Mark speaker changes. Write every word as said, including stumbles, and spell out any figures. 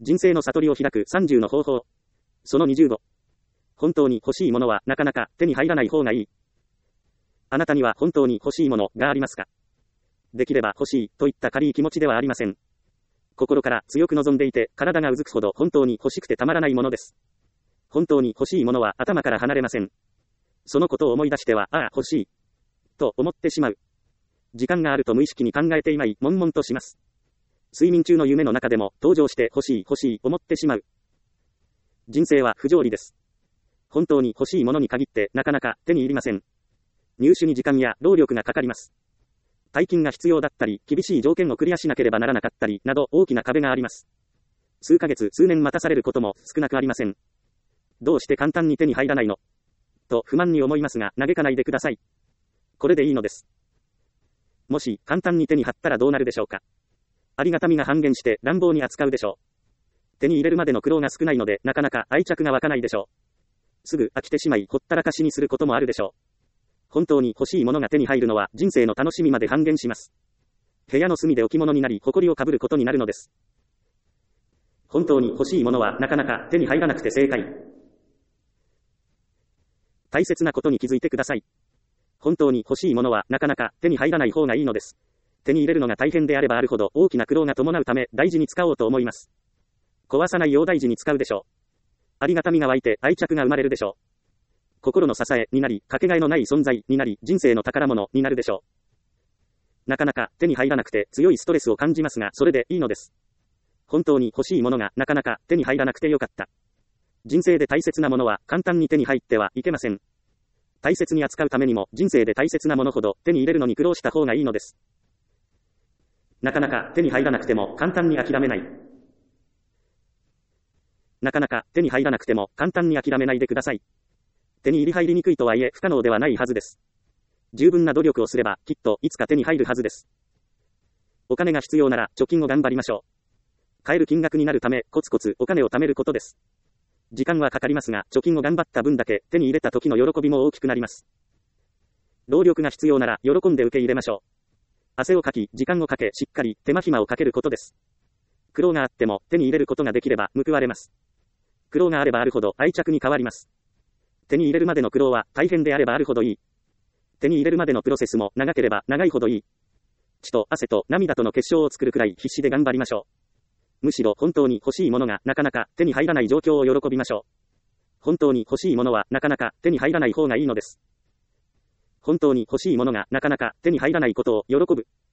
Speaker 1: 人生の悟りを開くさんじゅうの方法。そのにじゅうご。本当に欲しいものはなかなか手に入らない方がいい。あなたには本当に欲しいものがありますか？できれば欲しいといった軽い気持ちではありません。心から強く望んでいて体がうずくほど本当に欲しくてたまらないものです。本当に欲しいものは頭から離れません。そのことを思い出しては、ああ欲しいと思ってしまう。時間があると無意識に考えていまい、悶々とします。睡眠中の夢の中でも登場して欲しい欲しい思ってしまう。人生は不条理です。本当に欲しいものに限ってなかなか手に入りません。入手に時間や労力がかかります。大金が必要だったり、厳しい条件をクリアしなければならなかったり、など大きな壁があります。数ヶ月、数年待たされることも少なくありません。どうして簡単に手に入らないの？と不満に思いますが、嘆かないでください。これでいいのです。もし簡単に手に入ったらどうなるでしょうか。ありがたみが半減して乱暴に扱うでしょう。手に入れるまでの苦労が少ないので、なかなか愛着が湧かないでしょう。すぐ飽きてしまい、ほったらかしにすることもあるでしょう。本当に欲しいものが手に入るのは人生の楽しみまで半減します。部屋の隅で置物になり、埃をかぶることになるのです。本当に欲しいものはなかなか手に入らなくて正解。大切なことに気づいてください。本当に欲しいものはなかなか手に入らない方がいいのです。手に入れるのが大変であればあるほど大きな苦労が伴うため大事に使おうと思います。壊さないよう大事に使うでしょう。ありがたみが湧いて愛着が生まれるでしょう。心の支えになり、かけがえのない存在になり、人生の宝物になるでしょう。なかなか手に入らなくて強いストレスを感じますが、それでいいのです。本当に欲しいものがなかなか手に入らなくてよかった。人生で大切なものは簡単に手に入ってはいけません。大切に扱うためにも人生で大切なものほど手に入れるのに苦労した方がいいのです。なかなか手に入らなくても簡単に諦めない。なかなか手に入らなくても簡単に諦めないでください。手に入り入りにくいとはいえ不可能ではないはずです。十分な努力をすればきっといつか手に入るはずです。お金が必要なら貯金を頑張りましょう。買える金額になるためコツコツお金を貯めることです。時間はかかりますが貯金を頑張った分だけ手に入れた時の喜びも大きくなります。労力が必要なら喜んで受け入れましょう。汗をかき時間をかけしっかり手間暇をかけることです。苦労があっても手に入れることができれば報われます。苦労があればあるほど愛着に変わります。手に入れるまでの苦労は大変であればあるほどいい。手に入れるまでのプロセスも長ければ長いほどいい。血と汗と涙との結晶を作るくらい必死で頑張りましょう。むしろ本当に欲しいものがなかなか手に入らない状況を喜びましょう。本当に欲しいものはなかなか手に入らない方がいいのです。本当に欲しいものがなかなか手に入らないことを喜ぶ。